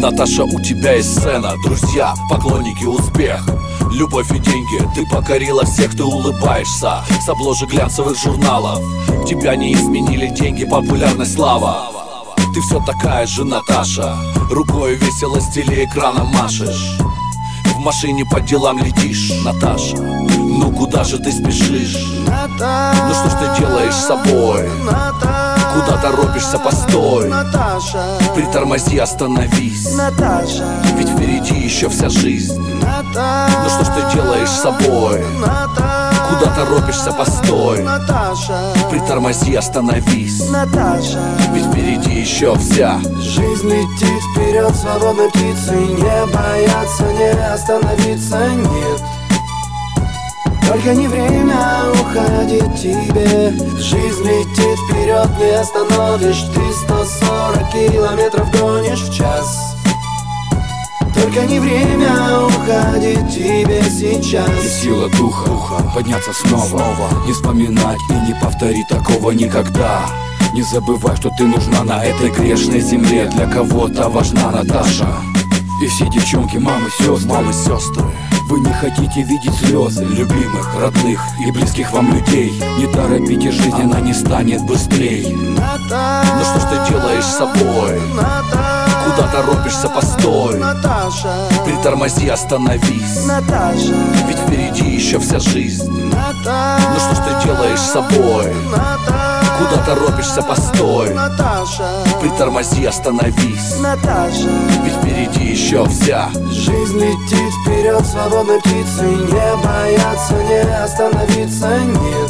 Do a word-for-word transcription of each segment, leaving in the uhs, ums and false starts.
Наташа, у тебя есть сцена, друзья, поклонники, успех, любовь и деньги. Ты покорила всех, ты улыбаешься с обложек глянцевых журналов. Тебя не изменили деньги, популярность, слава. Ты все такая же, Наташа, рукой весело с телеэкраном машешь. В машине по делам летишь, Наташа, ну куда же ты спешишь? Наташа, ну что ж ты делаешь с собой? Наташа, куда торопишься, постой. Наташа, притормози, остановись. Наташа, ведь впереди еще вся жизнь. Наташа, ну что ж ты делаешь с собой? Наташа, куда торопишься, постой. Наташа, притормози, остановись. Наташа, ведь впереди еще вся жизнь летит вперед свободной птицей. Не бояться, не остановиться, нет. Только не время уходить тебе. Жизнь летит вперед, не остановишь. Ты сто сорок километров гонишь в час. Только не время уходить тебе сейчас. И сила духа, духа подняться снова, снова. Не вспоминать и не повтори такого никогда. Не забывай, что ты нужна на этой грешной земле. Для кого-то важна Наташа. И все девчонки, мамы, сестры, мамы, сестры, вы не хотите видеть слезы любимых, родных и близких вам людей. Не торопите, жизнь, она не станет быстрей. Наташа, ну что ж ты делаешь с собой? Наташа, куда торопишься, постой. Наташа, притормози, остановись. Наташа, ведь впереди еще вся жизнь. Наташа, ну что ж ты делаешь с собой? Наташа, куда торопишься, постой. Наташа, притормози, остановись. Наташа, ведь впереди еще вся жизнь летит вперед свободной птицей. Не бояться, не остановиться, нет.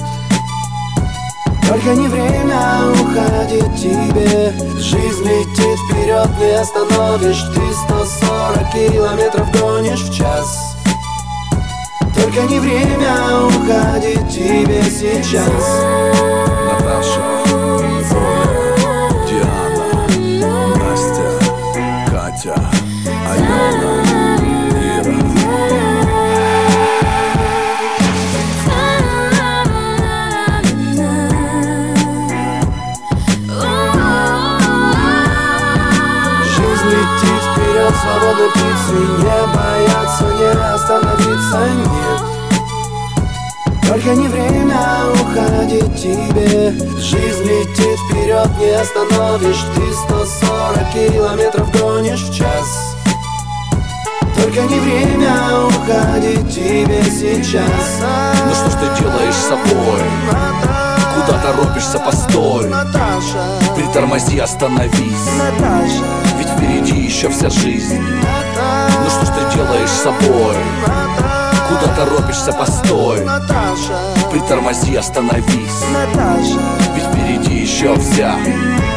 Только не время уходить тебе. Жизнь летит вперед, не остановишь. Ты сто сорок километров гонишь в час. Только не время уходить тебе сейчас. Наташа, Оля, Диана, Настя, Катя, Алена, Ира. Жизнь летит вперед свободной птицей. Не бояться, не остановиться, нет. Только не время уходить тебе. Жизнь летит вперед, не остановишь. Ты сто сорок километров гонишь в час. Только не время уходить тебе сейчас. ну что ж ты делаешь с собой? Наташа, куда торопишься, постой. Наташа, притормози, остановись. Наташа, ведь впереди еще вся жизнь. Наташа, ну что ж ты делаешь с собой? Наташа, куда торопишься, постой. Наташа, притормози, остановись. Наташа, ведь впереди еще вся